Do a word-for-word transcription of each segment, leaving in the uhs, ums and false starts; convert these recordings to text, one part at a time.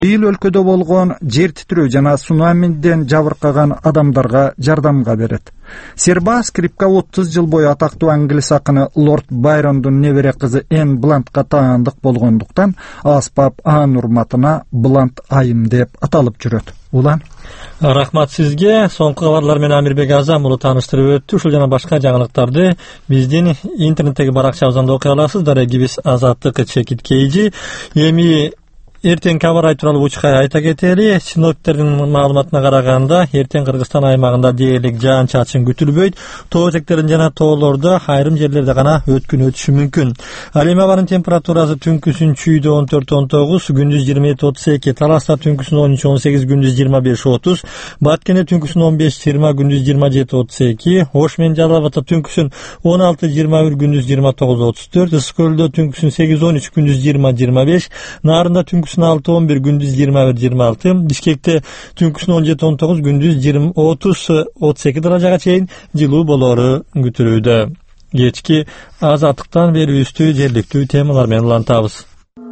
Быйыл өлкөдө болгон жер титирөө жана цунамиден жабыркаган адамдарга жардамга берет. Серба скрипка отуз жыл бою атактуу англис акыны Лорд Байрондун небере кызы Энн Блантка таандык болгондуктан аспап анын урматына Блант айым деп аталып жүрөт. Улан. Рахмат сизге. Соңку кабарлар менен Амирбек Азам улу тааныштырып өттү. Ушул жана башка жаңылыктарды биздин интернеттеги баракчабыздан окуй аласыздар. Эгибиз Азаттык чекит кейжи. Эми эртең кабар ай тууралуу учкай айта кетели. Синоптиктердин маалыматына караганда, эртең Кыргызстан аймагында дээрлик жаан-чачын күтүлбөйт. Тоо этектерин жана тоолордо айрым жерлерде гана өткүн өтүшү мүмкүн. Ал эми абанын температурасы түнкүсүн чүйдө он төрт он тогуз, күндүз жыйырма эки отуз эки, Таласта түнкүсүн он үч он сегиз, күндүз жыйырма беш отуз, Баткенде түнкүсүн он беш жыйырма, күндүз жыйырма жети отуз эки, Ош менен Жалал Абадта түнкүсүн он алты жыйырма бир, күндүз жыйырма тогуз отуз төрт, Ысык көлдө түнкүсүн сегиз он үч, күндүз жыйырма жыйырма беш, Нарында түнкүсүн алты он бир, күндүз жыйырма бир жыйырма алты, Бишкекте түнкүсүн он жети он тогуз, күндүз жыйырма отуз отуз эки даражага чейин жылуу болору күтүлүүдө. Кечки Азаттыктан берүүбүздү жергиликтүү темалар менен улантабыз.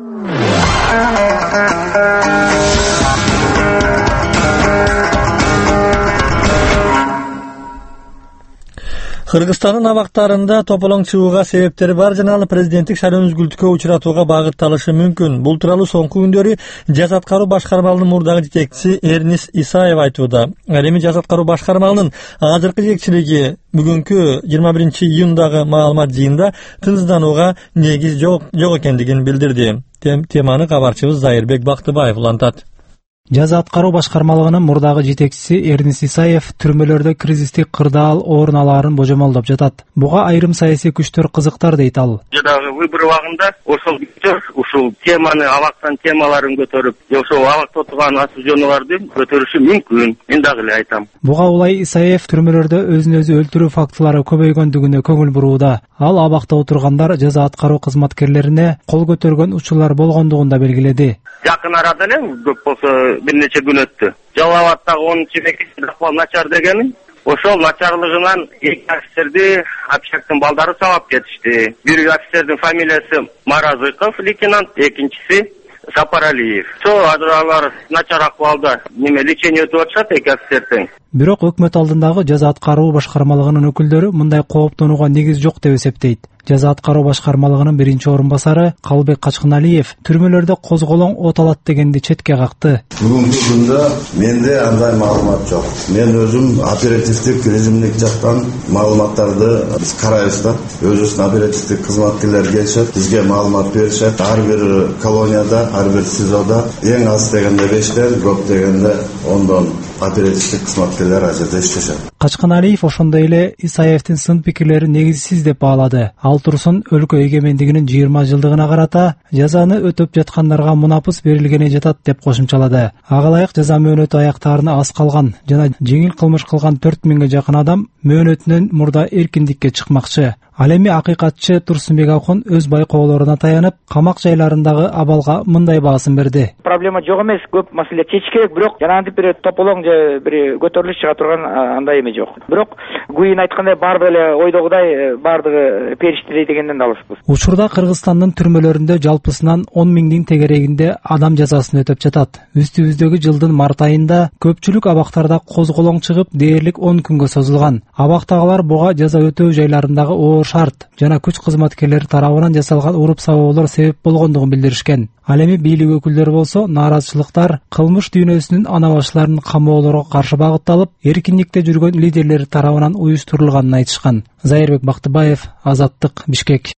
Кыргызстандын абактарында тополоң чыгууга себептери бар жана ал президенттик шайлоо үзгүлтүккө учуратууга багытталышы мүмкүн. Бул тууралуу соңку күндөрү Жаз аткаруу башкармалынын мурдагы жетекчиси Эрнис Исаев айтууда. Ал эми Жаз аткаруу башкармалынын азыркы жетекчилиги бүгүнкү жыйырма биринчи июндагы маалымат жыйында тынчсызданууга негиз жок экендигин билдирди. Теманы кабарчыбыз Зайырбек Бактыбаев улантат. Жаз аткаруу башкармалыгынын мурдагы жетекчиси Эрнис Исаев түрмөлөрдө кризистик кырдаал орун алаарын божомолдоп жатат. Буга айрым саясий күчтөр кызыктар дейт ал. Жадагы выбор убагында ошол күчтөр ушул теманы, абактан темаларын көтөрүп, ошол абакта отурган осужденныйларды көтөрүшү мүмкүн. Мен дагы эле айтам. Буга улай Исаев түрмөлөрдө өзүн өзү өлтүрүү фактылары көбөйгөндүгүнө көңүл бурууда. Ал абакта отургандар жаза аткаруу кызматкерлерине кол көтөргөн учурлар болгондугун да белгиледи. Жакын арада эле көп болсо бир нече күн өттү. Жалал Абадтагы онунчу мектепте акыбал начар дегени, ошол начарлыгынан эки офицерди общактын балдары сабап кетишти. Бир офицердин фамилиясы Маразыков лейтенант, экинчиси Сапаралиев. Сол алар начар акыбалда неме лечение өтүп атышат эки офицердин. Бирок өкмөт алдындагы жаза аткаруу башкармалыгынын өкүлдөрү мындай кооптонууга негиз жок деп эсептейт. Жаза аткаруу башкармалыгынын биринчи орун басары Калбек Качкыналиев түрмөлөрдө козголоң от алат дегенди четке какты. Бүгүнкү күндө менде андай маалымат жок. Мен өзүм оперативдик режимдик жактан маалыматтарды биз карайбыз да. Өзүбүздүн оперативдик кызматкерлер келишет, бизге маалымат беришет. Ар бир колонияда, ар бир СИЗОдо эң аз дегенде бештен, көп дегенде ондон оперативдик кызматкерлер ажырда иштешет. Качкыналиев ошондой эле Исаевдин сын пикирлери негизсиз деп баалады. Ал турсун өлкө эгемендигинин жыйырма жылдыгына карата жазаны өтөп жаткандарга мунапыс берилгене жатат деп кошумчалады. Ага ылайык жаза мөөнөтү аяктарына аз калган жана жеңил кылмыш кылган төрт миңге жакын адам мөөнөтүнөн мурда эркиндикке чыкмакчы. Ал эми акыйкатчы Турсунбек Акун өз байкоолоруна таянып, камак жайларындагы абалга мындай баасын берди. Проблема жок эмес, көп маселе чечиш керек, бирок жанагынтип бир тополоң же бир көтөрүлүш чыга турган андай эме жок. Бирок Гуин айткандай баары эле ойдогудай баардыгы периштедей дегенден да алыспыз. Учурда Кыргызстандын түрмөлөрүндө жалпысынан он миңдин тегерегинде адам жазасын өтөп жатат. Үстүбүздөгү жылдын март айында көпчүлүк абактарда козголоң чыгып, дээрлик он күнгө созулган. Абактагылар буга жаза өтөө жайларындагы оор шарт жана күч кызматкерлери тарабынан жасалган уруп сабоолор себеп болгондугун билдиришкен. Ал эми бийлик өкүлдөрү болсо нааразычылыктар кылмыш дүйнөсүнүн ана башчыларынын камоолорго каршы багытталып, эркиндикте жүргөн лидерлери тарабынан уюштурулганын айтышкан. Зайырбек Бактыбаев, Азаттык, Бишкек.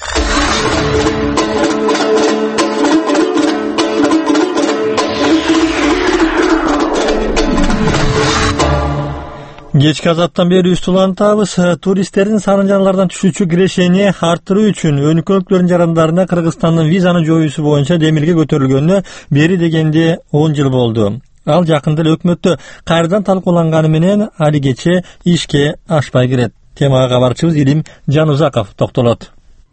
Кечки Азаттан бери улантабыз. Туристтердин санын жаналардан түшүүчү кирешени арттыруу үчүн өнүкөлүктөрдүн жарандарына Кыргызстандын визаны жоюусу боюнча демилге көтөрүлгөнүнө бери дегенде он жыл болду. Ал жакында эле өкмөттө кайрадан талкууланганы менен алигече ишке ашпай кирет. Темага кабарчыбыз Илим Жанузаков токтолот.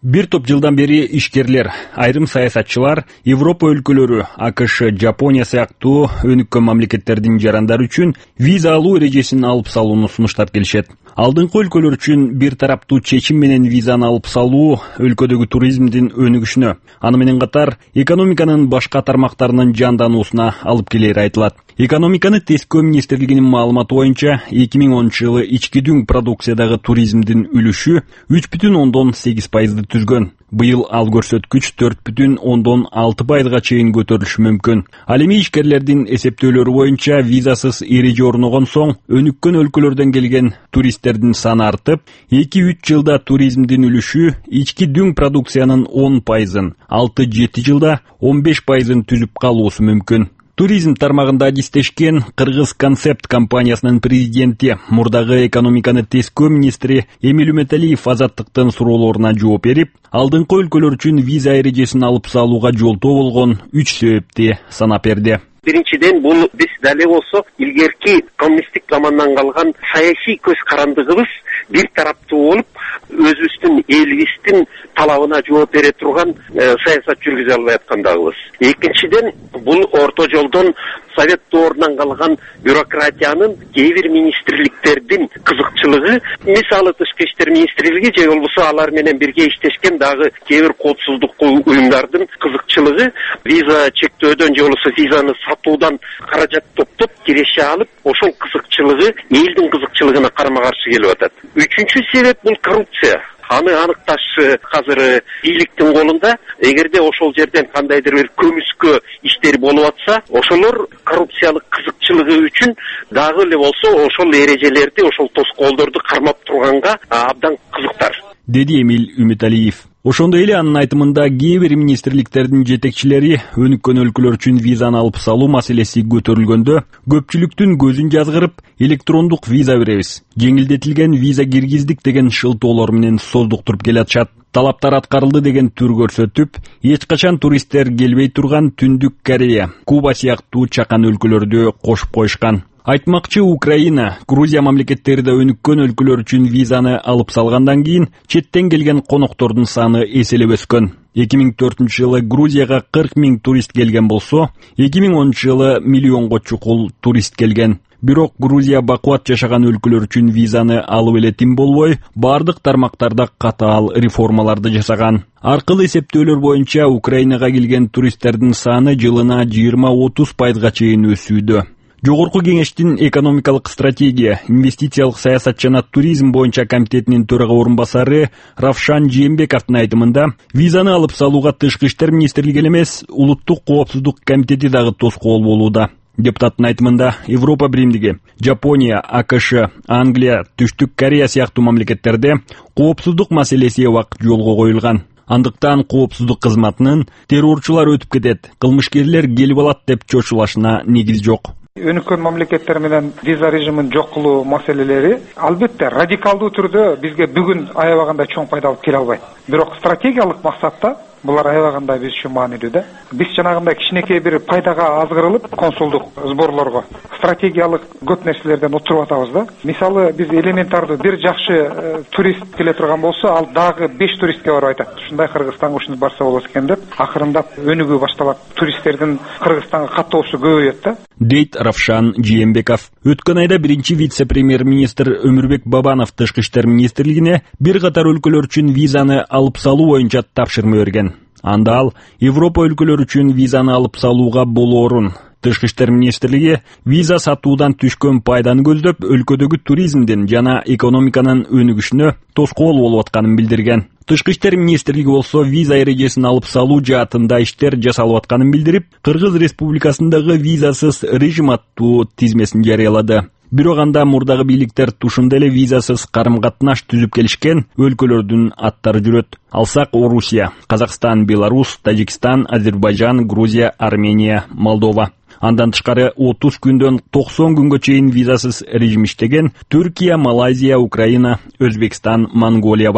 Бир топ жылдан бери ишкерлер, айрым саясатчылар Европа өлкөлөрү, АКШ, Жапония сыяктуу өнүккөн мамлекеттердин жарандары үчүн виза алуу эрежесин алып салууну сунуштап келишет. Алдыңкы өлкөлөр үчүн бир тараптуу чечим менен визаны алып салуу өлкөдөгү туризмдин өнүгүшүнө, аны менен катар экономиканын башка тармактарынын жандануусуна алып келери айтылат. Экономиканы тескөө министрлигинин маалыматы боюнча эки миң онунчу жылы ички дүң продукциядагы туризмдин үлүшү үч бүтүн ондон сегиз пайызды түзгөн. Быйыл ал көрсөткүч төрт бүтүн ондон алты пайызга чейин көтөрүлүшү мүмкүн. Ал эми ишкерлердин эсептөөлөрү боюнча визасыз эреже орногон соң өнүккөн өлкөлөрдөн келген туристтердин саны артып, эки үч жылда туризмдин үлүшү ички дүң продукциянын он пайызын, алты жети жылда он беш пайызын түзүп калуусу мүмкүн. Туризм тармагында адистешкен Кыргыз Концепт компаниясынын президенти, мурдагы экономиканы тескөө министри Эмил Үмөталиев Азаттыктын суроолоруна жооп берип, алдыңкы өлкөлөр үчүн виза эрежесин алып салууга жолтоо болгон үч себепти санап берди. Биринчиден, бул биз дали болсо илгерки коммунисттик замандан калган саясий көз карандыгыбыз бир тараптуу болуп, өзүбүздүн элибиздин талабына жооп бере турган саясат жүргүзө албай аткандагыбыз. Экинчиден, бул орто жолдон совет доорунан калган бюрократиянын кээ бир министрликтердин кызыкчылыгы, мисалы тышкы иштер министрлиги же болбосо алар менен бирге иштешкен дагы кээ бир коопсуздук уюмдардын кызыкчылыгы, виза чектөөдөн же болбосо визаны сатуудан каражат топтоп киреше алып, ошол кызыкчылыгы элдин кызыкчылыгына карама каршы келип атат. Үчүнчү себеп бул коррупция. Аны аныкташ азыр бийликтин колунда. Эгерде ошол жерден кандайдыр бир көмүскө иштери болуп атса, ошолор коррупциялык кызыкчылыгы үчүн дагы эле болсо ошол эрежелерди, ошол тоскоолдорду кармап турганга абдан кызыктар, деди Эмил Үмөталиев. Ошондой эле анын айтымында кээ бир министрликтердин жетекчилери өнүккөн өлкөлөр үчүн визаны алып салуу маселеси көтөрүлгөндө көпчүлүктүн көзүн жазгырып, электрондук виза беребиз, жеңилдетилген виза киргиздик деген шылтоолор менен создуктуруп келатышат. Талаптар аткарылды деген түр көрсөтүп, эч качан туристтер келбей турган Түндүк Корея, Куба сыяктуу чакан өлкөлөрдү кошуп коюшкан. Айтмакчы, Украина, Грузия мамлекеттери да өнүккөн өлкөлөр үчүн визаны алып салгандан кийин четтен келген коноктордун саны эселеп өскөн. эки миң төртүнчү жылы Грузияга кырк миң турист келген болсо, эки миң онунчу жылы миллионго чукул турист келген. Бирок Грузия бакуат жашаган өлкөлөр үчүн визаны алып эле тим болбой, бардык тармактарда катаал реформаларды жасаган. Аркылы эсептөөлөр боюнча Украинага келген туристтердин саны жылына жыйырма отуз пайызга чейин өсүүдө. Жогорку кеңештин экономикалык стратегия, инвестициялык саясат жана туризм боюнча комитетинин төрага орун басары Равшан Жээнбековдун айтымында, визаны алып салууга тышкы иштер министрлиги эмес, улуттук коопсуздук комитети дагы тоскоол болууда. Депутаттын айтымында, Европа биримдиги, Жапония, АКШ, Англия, Түштүк Корея сыяктуу мамлекеттерде коопсуздук маселеси убакыт жолго коюлган. Андыктан коопсуздук кызматынын террорчулар өтүп кетет, кылмышкерлер келип алат деп чочулашына негиз жок. Өнүккөн мамлекеттер менен виза режимин жок кылуу маселелери албетте радикалдуу түрдө бизге бүгүн аябаганда чоң пайда алып келе албайт. Бирок стратегиялык максатта булар аябаганда биз үчүн маанилүү да. Биз жанагындай кичинекей бир пайдага азгырылып консулдук сборлорго стратегиялык көп нерселерден отуруп атабыз да. Мисалы, биз элементардуу бир жакшы э, турист келе турган болсо, ал дагы беш туристке барып айтат. Ушундай Кыргызстанга ушундай барса болот экен деп, акырындап өнүгүү башталат. Туристтердин Кыргызстанга каттоосу көбөйөт да. Дейт Равшан Жээнбеков. Өткөн айда биринчи вице-премьер-министр Өмүрбек Бабанов тышкы иштер министрлигине бир катар өлкөлөр үчүн визаны алып салуу боюнча тапшырма берген. Анда ал Европа өлкөлөр үчүн визаны алып салууга болоорун, тышкы иштер министрлиги виза сатуудан түшкөн пайданы көздөп өлкөдөгү туризмдин жана экономиканын өнүгүшүнө тоскоол болуп атканын билдирген. Тышкы иштер министрлиги болсо виза эрежесин алып салуу жаатында иштер жасалып атканын билдирип, Кыргыз Республикасындагы визасыз режим аттуу тизмесин жарыялады. Бирок анда мурдагы бийликтер тушунда эле визасыз карым-катнаш түзүп келишкен өлкөлөрдүн аттары жүрөт. Алсак Орусия, Казакстан, Беларусь, Тажикстан, Азербайжан, Грузия, Армения, Молдова. Андан тышкары отуз күндөн токсон күнгө чейин визасыз режим иштеген Түркия, Малайзия, Украина, Өзбекстан, Монголия бар.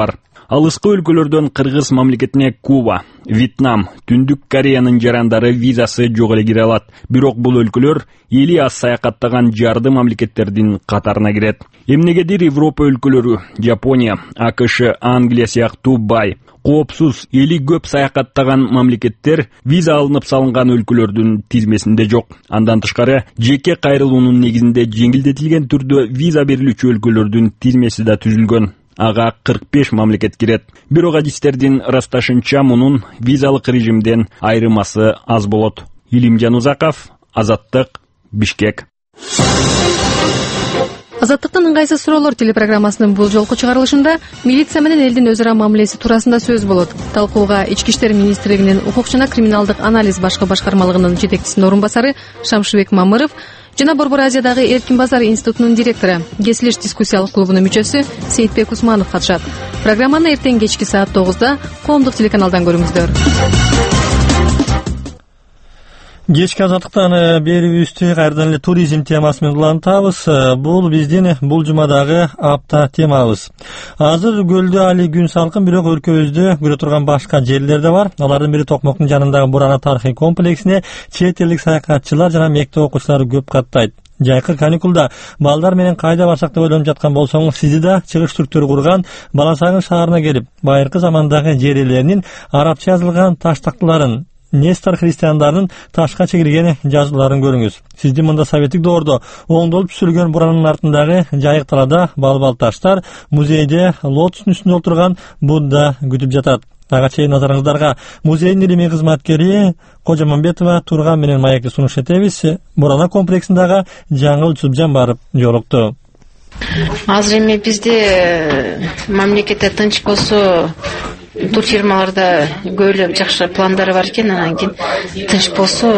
Алыскы өлкөлөрдөн Кыргыз мамлекетине Куба, Вьетнам, Түндүк Кореянын жарандары визасы жок эле кире алат. Бирок бул өлкөлөр эли аз саякаттаган жарды мамлекеттердин катарына кирет. Эмнегедир Европа өлкөлөрү, Жапония, АКШ, Англия сыяктуу бай, коопсуз, эли көп саякаттаган мамлекеттер виза алынып салынган өлкөлөрдүн тизмесинде жок. Андан тышкары, жеке кайрылуунун негизинде жеңилдетилген түрдө виза берилүүчү өлкөлөрдүн тизмеси да түзүлгөн. Ага кырк беш мамлекет кирет. Бирок адистердин ырасташынча мунун визалык режимден айрымасы аз болот. Илимжан Узаков, Азаттык, Бишкек. Азаттыктын ыңгайсыз суроолор телепрограммасынын бул жолку чыгарылышында милиция менен элдин өз ара мамилеси туурасында сөз болот. Талкууга Ички иштер министрлигинин укук жана криминалдык анализ башкы башкармалыгынын жетекчисинин орун басары Шамшыбек Мамыров жана Борбор Азиядагы Эркин Базар институтунун директору, Кесилиш дискуссиялык клубунун мүчөсү Сейитбек Усманов катышат. Программаны эртең кечки саат тогузда коомдук телеканалдан көрүңүздөр. Кечки Азаттыктан берүүбүздү кайрадан эле туризм темасы менен улантабыз. Бул биздин бул жумадагы апта темабыз. Азыр көлдө али күн салкын, бирок өлкөбүздө көрө турган башка жерлер да бар. Алардын бири Токмоктун жанындагы Бурана тарыхый комплексине чет элдик саякатчылар жана мектеп окуучулары көп каттайт. Жайкы каникулда балдар менен кайда барсак деп ойлонуп жаткан болсоңуз, сизди да чыгыш түрктөрү курган Баласагын шаарына келип, байыркы замандагы жер ээлеринин арабча жазылган таш такталарын, Нестор христиандарынын ташка чегирген жазууларын көрүңүз. Сизди мында советтик доордо оңдолуп түзүлгөн буранын артындагы жайык талаада балбал таштар, музейде лотостун үстүндө отурган Будда күтүп жатат. Ага чейин назарыңыздарга музейдин илимий кызматкери Кожомамбетова Турган менен маекти сунуш этебиз. Бурана комплексиндагы Жаңыл Чубжан барып жолукту. Азыр эми бизде мамлекетте тынч болсо, тур фирмаларда көйлөп жакшы пландары бар экен, анан кийин тынч болсо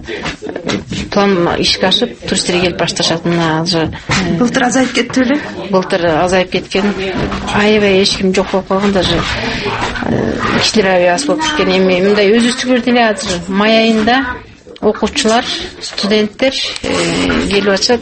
план ишке ашып, туристтер келип башташат. Мына азыр былтыр азайып кетти беле? Былтыр азайып кеткен. Аябай эч ким жок болуп калган, даже кишилер аябай аз болуп кеткен. Эми мындай өзүбүздүкүлөрдө эле азыр май айында окуучулар, студенттер келип атышат.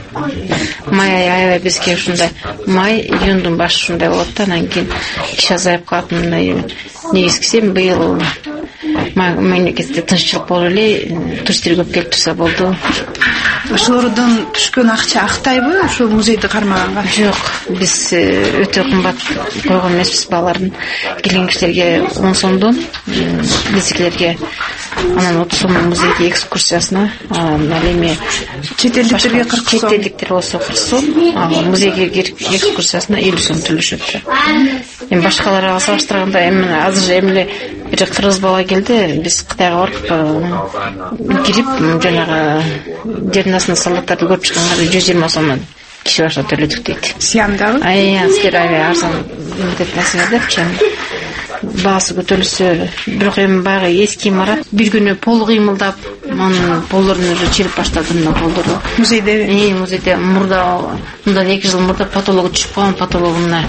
Май айы аябай бизге ушундай май, июндун башы ушундай болот да, анан кийин киши азайып калат. Мындай негизгиси быйыл мамлекетте тынччылык болуп эле, туристтер көп келип турса болду. Ошолордон түшкөн акча актайбы ушул музейди кармаганга? Жок, биз өтө кымбат койгон эмеспиз. Балардын келген кишилерге он сомдон, биздикилерге анан отуз сом музейге экскурсиясына, ал эми чет элдиктерге кырк сом, чет элдиктер болсо кырк сом, музейге экскурсиясына элүү сом төлөшөт. Эми башкаларга салыштырганда, эми азыр эми бир кыргыз бала келди, биз Кытайга барып кирип жанагы жернасын салаттарды көрүп чыкканга жүз жыйырма сомдон киши башына төлөдүк дейт. Сиямдабы? Ай, силер аябай арзан деп нерселер. Баасы көтөрүлсө, бирок эми баягы эски имарат бир күнү пол кыймылдап, анын полдорун уже чирип баштады. Мына полдору музейде, э, музейде мурда, мындан эки жыл мурда потологу түшүп калган, потологуна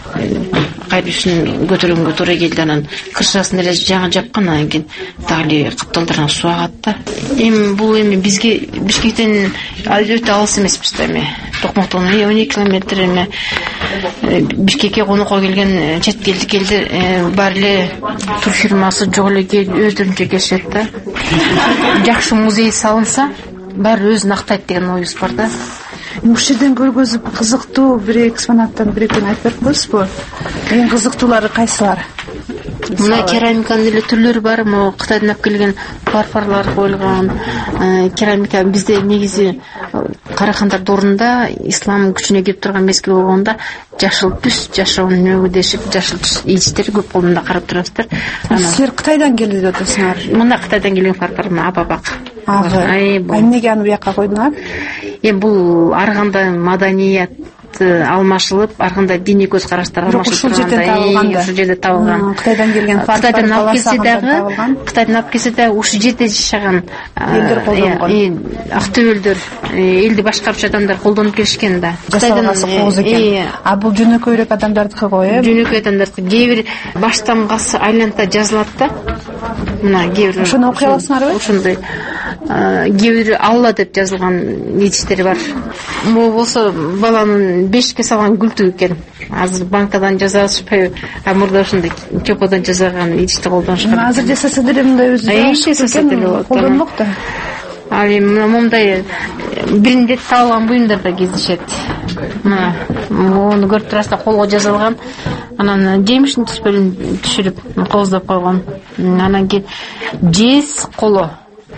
кайрысын көтөргөнгө туура келди. Анан кыршасын эле жаңы жапкан, анан кийин дагы кыпталдардан суу агат да. Эми бул эми бизге Бишкектен өтө алыс эмеспиз да. Эми Токмоктон он эки километр, эми Бишкекке конокко келген чет элдик элдер баары эле тур фирмасы жок эле өздөрүнчө келишет да. Жакшы музей салынса, баары өзүн актайт деген оюбуз бар да. Ушул жерден көргөзүп кызыктуу бир экспонаттан бир экөөнү айтып берип коесузбу? Эң кызыктуулары кайсылар? Мына керамиканын эле түрлөрү бар. Могу Кытайдан алып келген фарфорлор коюлган керамика. Бизде негизи Карахандар доорунда ислам күчүнө кирип турган мезгил болгондо жашыл түс, жашыл нөгө дешип, жашыл түс ийичтер көп колунда карап турасыздар. Силер Кытайдан келди деп атасыңар. Мына Кытайдан келген фарфор, Абабак. Ай, эмнеге аны буяка койдуңар? Эми бул ар кандай маданият алмашылып, ар кандай диний көз караштар алмашылып турганда, ушул жерде табылган. Кытайдан келген фарфор, Кытайдан алып келсе дагы, Кытайдан алып келсе дагы ушул жерде жашаган элдер колдонгон. Актөбөлдөр, элди башкарчу адамдар колдонуп келишкен да. Кытайдан кооз экен. А бул жөнөкөйрөөк адамдардыкы го, э? Жөнөкөй адамдардыкы. Кээ бир баштан касы айланта жазылат да. Мына кээ бир. Ошону окуй аласыңарбы? Ошондой кээ бирөө алла деп жазылган идиштери бар. Могу болсо баланын бешикке салган гүлтүк экен. Азыр банкадан жаза алышпайбы, а мурда ушундай чоподон жасаган идишти колдонушкан. Азыр жасаса деле мындай өзү жасаса деле болот. Колдонмок да. Ал эми мындай биринде табылган буюмдар да кездешет. Мына муну көрүп турасыздар, колго жазылган. Анан жемишин түспөлүн түшүрүп кооздоп койгон. Анан кийин жез коло.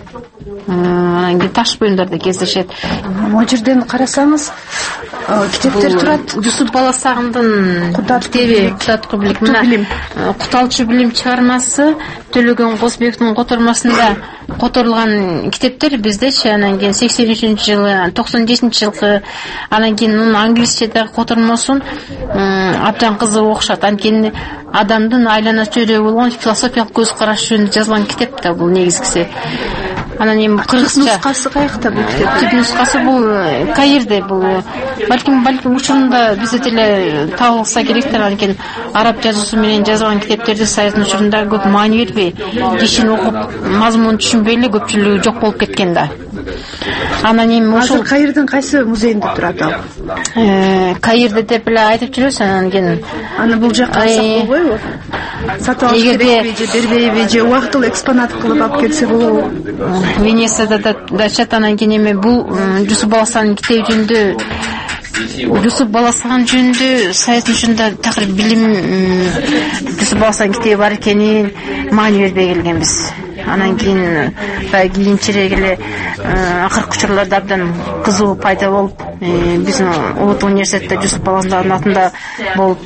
Анан кийин таш буюмдар да кездешет. Могу жерден карасаңыз, китептер турат. Жусуп Баласагындын китеби Кутат билим. Мына Куталчы билим чыгармасы Төлөгөн Козбековдун котормасында которулган китептер биздечи. Анан кийин сексен үчүнчү жылы, токсон жетинчи жылкы, анан кийин мунун англисчедеги котормосун абдан кызык окушат. Анткени адамдын айлана чөйрөгү болгон философиялык көз карашы жөнүндө жазылган китеп да бул негизгиси. Анан эми кыргызча нускасы каякта бул китеп? Түп нускасы бул Каирде. Бул балким балким учурунда бизде деле табылса керектир. Анткени араб жазуусу менен жазылган китептерди Союздун учурунда көп маани бербей, кишини окуп мазмунун түшүнбөй эле көпчүлүгү жок болуп кеткен да. Анан эми ошол Каирдин кайсы музейинде турат ал? Каирде деп эле айтып жүрөбүз. Анан кийин аны бул жакка алсак болбойбу? Сатып алыш керекпи же бербейби же убактылуу экспонат кылып алып келсе болобу? Венецияда да чат. Анан кийин эми бул Жусуп Баласагын китеби жөнүндө Жусуп Баласагын жөнүндө Союздун учурунда такыр билим Жусуп Баласагын китеби бар экенин маани бербей келгенбиз. Анан кийин баягы кийинчерээк эле акыркы учурларда абдан кызуу пайда болуп, биздин улуттук университетте Жусуп Баласагын атында болуп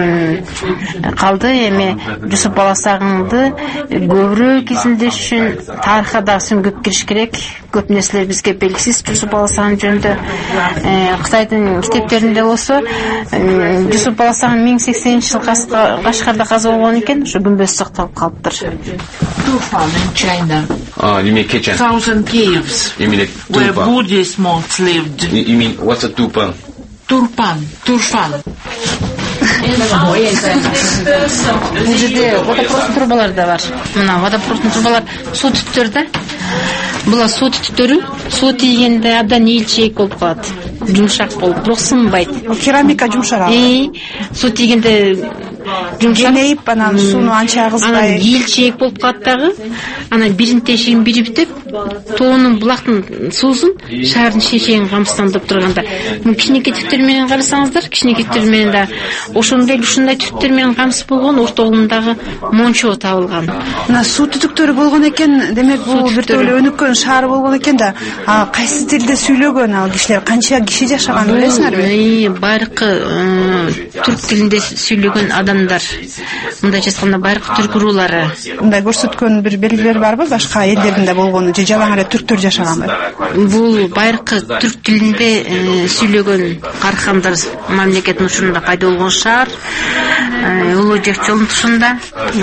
калды. Эми Жусуп Баласагынды көбүрөөк изилдеш үчүн тарыхка дагы көп кириш керек. Көп нерселер бизге белгисиз Жусуп Баласагын жөнүндө. Кытайдын китептеринде болсо Жусуп Баласагын миң сексенинчи жылы Кашкарда каза болгон экен, ошо күмбөз сакталып калыптыр. Turfan in China. Ah, you mean kitchen? Thousand caves. You mean a where tupa? Buddhist monks lived. You, you mean what's a tupa? Turpan, Turfan. Бул жерде водопровод трубалар да бар. Мына водопровод трубалар суу түттөр да. Булар суу түттөрү суу тийгенде абдан ийилчээк болуп калат. Жумшак болуп, бирок сынбайт. Керамика жумшак. И суу тийгенде жумшак жөнөйүп, анан сууну анча агызбай. Анан ийилчээк болуп калат дагы. Анан бирин тешигин бири бүтүп, тоонун булактын суусун шаардын шешегин камсыздандырып турганда, мына кичинекей түптөр менен карасаңыздар, кичинекей түптөр менен да ошондой ушундай түптөр менен камсыз болгон ортогундагы мончо табылган. Мына суу түтүктөрү болгон экен, демек бул бир төлө өнүккөн шаар болгон экен да. А кайсы тилде сүйлөгөн ал кишилер, канча киши жашаган билесиңерби? Байыркы түрк тилинде сүйлөгөн адамдар. Мындай жазганда байыркы түрк уруулары. Мындай көрсөткөн бир белгилер барбы? Башка элдердин болгону же жалаң эле түрктөр жашаганбы? Бул байыркы түрк тилинде сүйлөгөн кархандар мамлекеттин учурунда пайда болгон шаар. Улуу Жээх жолунун тушунда.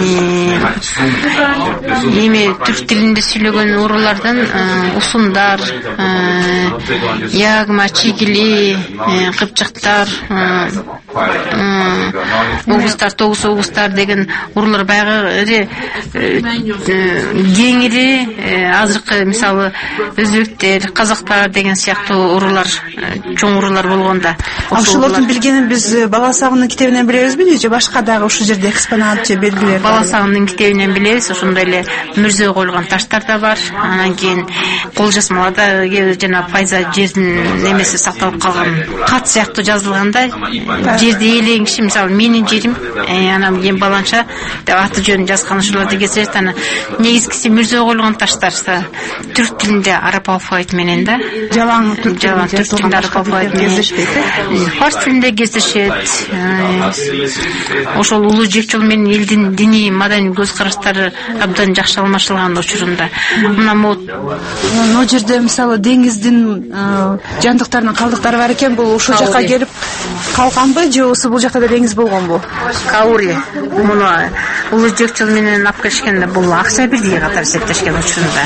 Эми түрк тилинде сүйлөгөн уруулардан усундар, ягма, чигили, кыпчактар, огустар, тогуз огустар деген уруулар баягы кеңири азыркы мисалы өзбектер, казактар деген сыяктуу уруулар, чоң уруулар болгонда. Ошолордун билгенин биз Баласагындын китебинен билебизби же башка дагы ушул жерде экспонат же белгилер? Баласагындын китебинен билебиз. Ошондой эле мүрзө коюлган таштар да бар. Анан кийин кол жазмаларда жана пайза жердин немеси сакталып калган кат сыяктуу жазылганда, жерди ээлеген киши мисалы менин жерим, анан эң баланча деп аты жөнүн жазган ошолорду кездешет. Анан негизгиси мүрзө коюлган таштар түрк тилинде араб алфавит менен да. Жалаң түрк тилинде араб алфавит менен. Фарс тилинде кездешет. Ошол улуу Жээх жол менен элдин диний маданий көз караштары абдан жакшы алмашылган учурунда. Мына могу жерде мисалы деңиздин жандыктарынын калдыктары бар экен, бул ушул жакка келип калганбы же болбосо бул жакта да деңиз болгонбу? Каури. Муну улуу Жээх жол менен алып келишкенде бул акча бирдиги катары эсептешкен учурунда.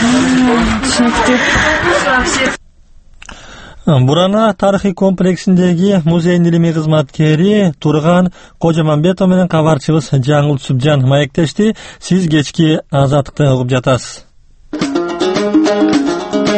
Бурана тарыхый комплексиндеги музейдин илимий кызматкери Турган Кожомамбетов менен кабарчыбыз Жаңыл Түсүпжан маектешти. Сиз кечки Азаттыкты угуп жатасыз.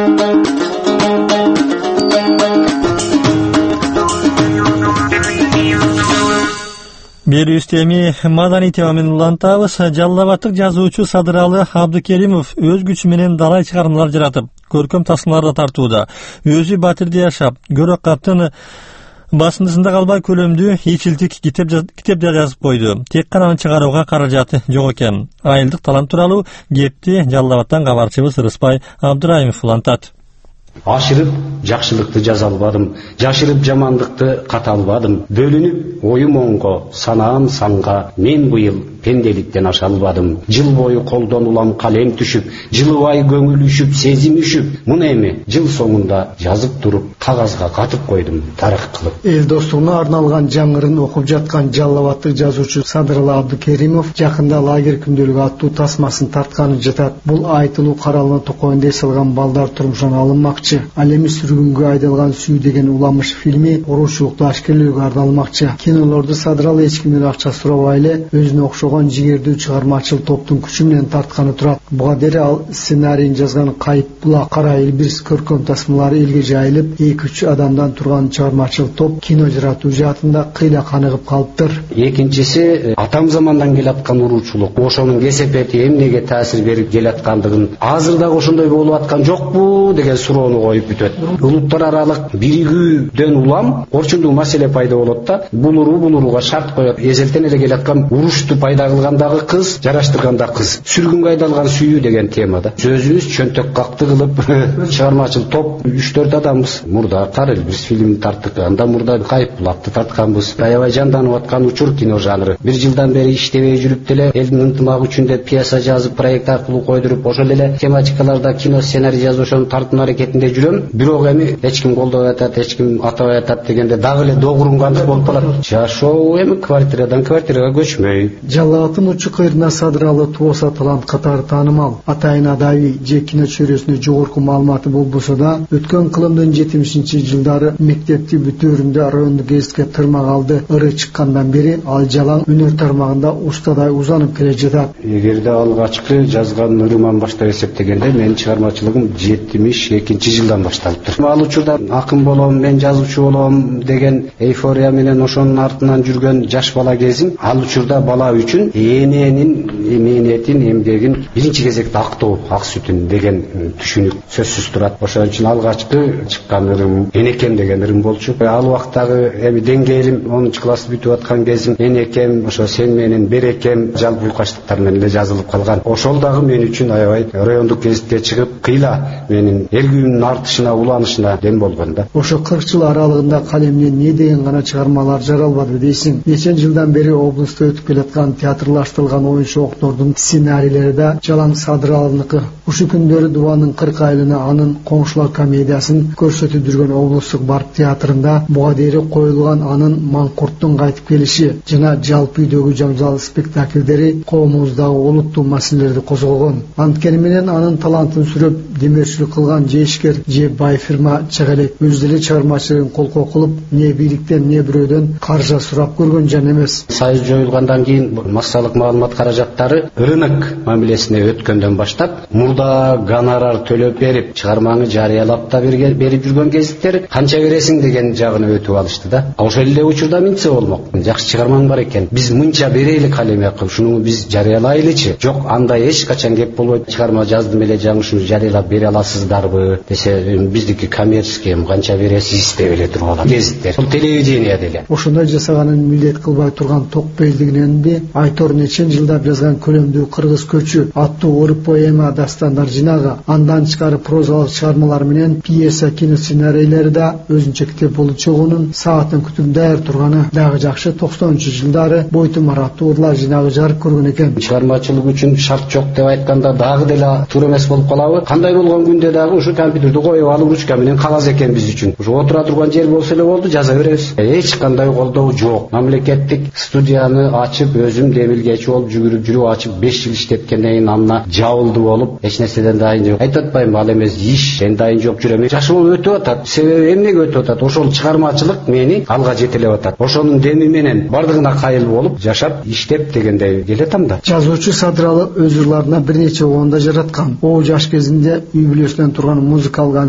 Берүүбүздү эми маданий тема менен улантабыз. Жалал Абадтык жазуучу Садыралы Абдыкеримов өз күчү менен далай чыгармалар жаратып, көркөм тасмаларда тартууда. Өзү Батирде жашап, Көрөк аттын басындысында калбай көлөмдүү ичилтик китеп китеп жазып койду. Тек гана аны чыгарууга каражаты жок экен. Айылдык талант тууралуу кепти Жалал Абадтан кабарчыбыз Рыспай Абдырайымов улантат. Ашырып жакшылыкты жаза албадым, жашырып жамандыкты ката албадым. Бөлүнүп оюм оңго, санаам санга, мен быйыл пенделиктен аша албадым. Жыл бою колдон улам калем түшүп, жылыбай көңүл үшүп, сезим үшүп, мына эми жыл соңунда жазып туруп, кагазга катып койдум, тарых кылып. Эл достугуна арналган жаңырын окуп жаткан Жалал Абадтык жазуучу Садыралы Абдыкеримов жакында лагерь күндөлүгү аттуу тасмасын тартканы жатат. Бул айтылуу каралына токойнде салган балдар турмушунан алынмакчы. Ал эми сүргүнгө айдалган сүй деген уламыш фильми орушчулукту ашкерлөөгө арналмакчы. Кинолорду Садыралы эч кимден акча сурабай эле өзүнө окшогон жигердүү чыгармачыл топтун күчү менен тартканы турат. Буга дере ал сценарийин жазган Кайып булак, Кара Элбирс көркөм тасмалары элге жайылып, эки үч адамдан турган чыгармачыл топ кино жаратуу жаатында кыйла каныгып калыптыр. Экинчиси атам замандан келаткан уруучулук. Ошонун кесепети эмнеге таасир берип келаткандыгын, азыр дагы ошондой болуп аткан жокпу деген суроону коюп бүтөт. Улуттар аралык биригүүдөн улам орчундуу маселе пайда болот да, булуру булуруга шарт коет. Эзелтен эле келаткан урушту пайда кылгандагы кыз, жараштырганда кыз. Сүргүнгө айдалган сүйүү деген темада. Сөзүбүз чөнтөк какты кылып чыгармачыл топ үч төрт адамбыз. Мурда Кара Элбирс фильмин тарттык, анда мурда Кайып булакты тартканбыз. Аябай жанданып аткан учур кино жанры. Бир жылдан бери иштебей жүрүп деле элдин ынтымагы үчүн деп пьеса жазып, проект аркылуу койдуруп, ошол эле тематикаларда кино сценарий жазып ошону тартуу аракетинде жүрөм. Бирок эми эч ким колдобой атат, эч ким атабай атат дегенде дагы эле догурунгандык болуп калат. Жашоо эми квартирадан квартирага көчмөй. Жалал Абадтын учу кыйрына Садыралы Туоса талант катары таанымал. Атайын адаби же кино чөйрөсүнө жогорку маалыматы болбосо да, өткөн кылымдын жетимишинчи жылдары мектепти бүтөөрүндө райондук гезитке тырмак алды ыры чыккандан бери ал жалаң өнөр тармагында устадай узанып келе жатат. Эгерде алгачкы жазган ырыман баштап эсептегенде менин чыгармачылыгым жетимиш экинчи жылдан башталыптыр. Ал учурда акын болом, мен жазуучу болом деген эйфория менен ошонун артынан жүргөн жаш бала кезим, ал учурда бала үчүн эненин мээнетин, эмгегин биринчи кезекте актоо, ак сүтүн деген түшүнүк сөзсүз турат. Ошон үчүн алгачкы чыккан ырым Энекем деген ырым болчу. Ал убактагы эми деңгээлим онунчу класс бүтүп аткан кезим, Энекем, ошо сен менен Берекем жалпы уйкаштыктар менен эле жазылып калган. Ошол дагы мен үчүн аябай райондук гезитке чыгып, кыйла менин эргүүмдүн артышына, уланышына дем болгон да. Ошо кырк жыл аралыгында калемден не деген гана чыгармалар жаралбады дейсиң. Нече жылдан бери облустта өтүп келаткан театрлаштырылган оюн шооктордун сценарийлери да жалаң Садыралыныкы. Ушу күндөрү Дубанын кырк айылына анын Коңшулар комедиясын көрсөтүп жүргөн облустук Барк театрында буга дейре коюлган анын Маңкурттун кайтып келиши жана жалпы үйдөгү жаңжал спектакльдери коомубуздагы олуттуу маселелерди козгогон. Анткени менен анын талантын сүрөп демөөрчүлүк кылган же ишкер же байфирма чыгалек өз деле чыгармачылыгын колко кылып, не бийликтен не бирөөдөн каржы сурап көргөн жан эмес. Союз жоюлгандан кийин массалык маалымат каражаттары рынок мамилесине өткөндөн баштап, мурда гонорар төлөп берип, чыгарманы жарыялап да берип жүргөн гезиттер канча бересиң деген жагына өтүп алышты да. Ошол эле учурда минтсе болмок. Жакшы чыгармаң бар экен. Биз мынча берели калемек кылып, шуну биз жарыялайлычы. Жок, андай эч качан кеп болбойт. Чыгарма жаздым эле, жаңы ушуну жарыялап бере аласыздарбы десе, биздики коммерческий, канча бересиз деп эле туруп алат гезиттер. Бул телевидение деле. Ошондой жасаганын милдет кылбай турган ток бейилдигиненби Айтор нечен жылдап жазган көлөмдүү Кыргыз көчү аттуу ырып поэма дастандар жинагы, андан тышкары прозалык чыгармалар менен пьеса, кино сценарийлери да өзүнчө китеп болуп чыгуунун саатын күтүп даяр турганы дагы жакшы токсонунчу жылдары Бойтумар аттуу ырлар жинагы жарык көргөн экен. Чыгармачылык үчүн шарт жок деп айтканда дагы деле туура эмес болуп калабы? Кандай болгон күндө дагы ушу компьютерди коюп алып ручка менен кагаз экен биз үчүн. Ушу отура турган жер болсо эле болду, жаза беребиз. Эч кандай колдоо жок. Мамлекеттик студияны ачып, өзүм демилгечи болуп жүгүрүп жүрүп ачып беш жыл иштеткенден кийин анна жабылды болуп, эч нерседен дайын жок. Айтып атпаймынбы, ал эмес иш, мен дайын жок жүрөм. Жашоом өтүп атат. Себеби эмнеге өтүп атат? Ошол чыгармачылык мени алга жетелеп атат. Ошонун деми менен бардыгына кайыл болуп, жашап, иштеп дегендей келетам да. Жазуучу Садыралы өз ырларына бир нече оонда жараткан. О жаш кезинде үй бүлөсүнөн турган музыкалык ансамбль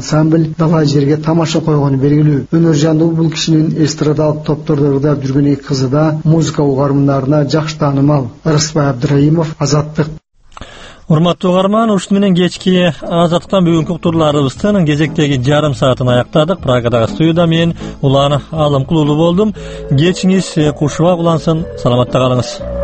дала жерге тамаша койгону белгилүү. Өнөржандуу бул кишинин эстрадалык топтордо ырдап жүргөн эки кызы да музыка угарымдарына жакшы таанымал. Ырысбай Абдыраимов, Азаттык. Урматтуу угарман, ушуну менен кечки Азаттыктан бүгүнкү уктурларыбыздын кезектеги жарым саатын аяктадык. Прагадагы студияда мен Улан Алымкулуулу болдум. Кечиңиз кушубак улансын. Саламатта калыңыз.